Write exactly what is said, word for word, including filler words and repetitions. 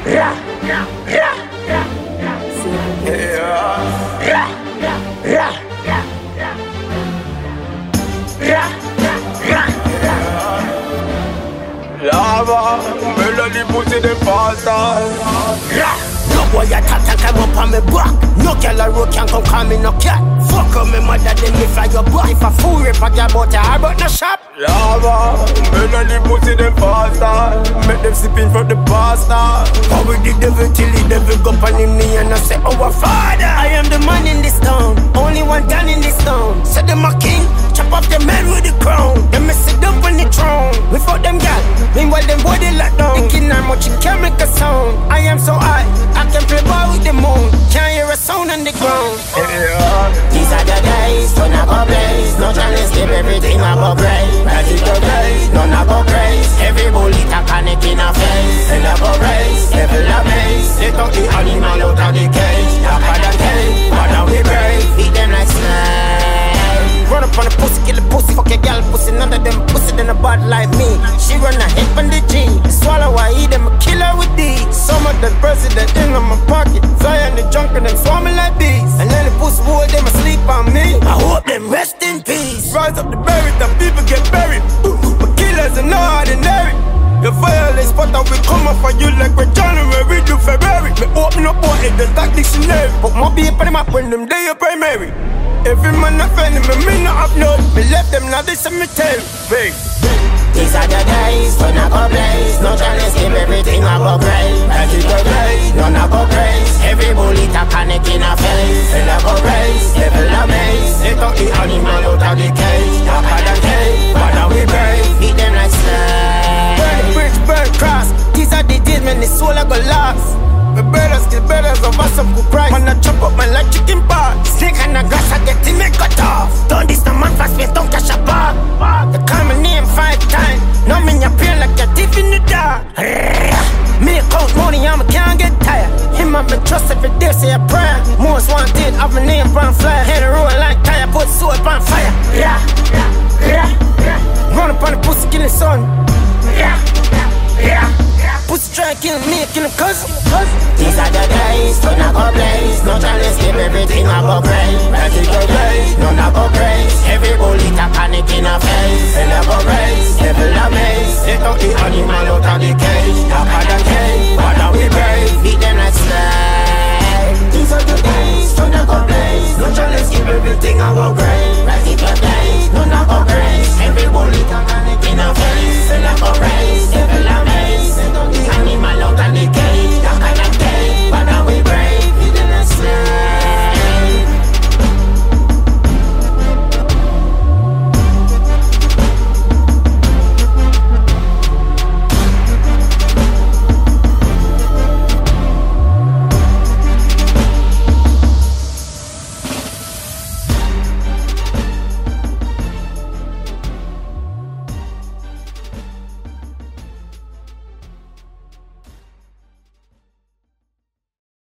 Ra, ra, ra, ra, ra, ra, ra, ra. Lava, melody put in the pasta. No boy attack and come up on me back. No girl a road can come call me no cat. Fuck up me mother then me fly your back. If a fool rip a girl bout her but no shop. Lava, melody put in the pasta. Make them sipping from the pasta. How we the devil till the devil go on him knee and I say our father. I am the man in this town, only one gun in this town. Say them a king, chop off the man with the crown. Them me sit up on the throne. We fuck them gal, meanwhile them boy they lock down. Thinking how much it can make a sound. I am so high, I can play ball with the moon. Can't hear a sound on the ground. Yeah. These are the days when I go blaze. No chance skip everything I go brave. That is the days, none I go praise. Every bullet a connect in a face. And I go race, level a base. They took the animal out of the cage. Darker than cage, but now we brave. Feed them like snake. Run up on the pussy, kill the pussy. Fuck a gal pussy, none of them pussy than a bad like me. She run a hip on the G. Swallow I eat them, a killer with these. Some of the president in on my pocket. Fly in the junk and them swarming like bees. And then the pussy boy, them asleep on me. I hope them rest in peace. Rise up the buried, the people get buried. But killers are not ordinary. The violence, but I will come up for you like we're January to February. Me open up what in the dark dictionary. Put my people in my when them day of primary. Every man offending me, me not have none. Me left them now, this cemetery. Big. These are the days when I go blaze. No chance skip everything I go brave. That is the days, none I go praise. Every bullet a connect in a face. And I go race, level a maze. They took the animal out of the cage. Darker than cage, but now we brave. Beat them like slaves. Burn the bridge, burn cross. These are the days when the soul I go lost. The brothers kill brothers of us some good cry. Man I chop up man like chicken pot. Snake and a grass I get him make cut off. Don't this no man fast face don't cash a bar. They call my name five times. Now me appear like a thief in the dark. Me count money I can't get tired. Him I been trust every day say a prayer. Most wanted of my name brown fly. Head a roll like tire put soap on fire. Yeah, yeah, yeah. Run up on the pussy kill the sun. Yeah, yeah. Pussy try to kill me, kill him cousin. These are the days, when I go blaze. No chance skip everything I go brave. That is the days, none I go praise. Every bullet a panic in a face. And I go race, level a maze. They took the animal out of the cage. Darker than cage,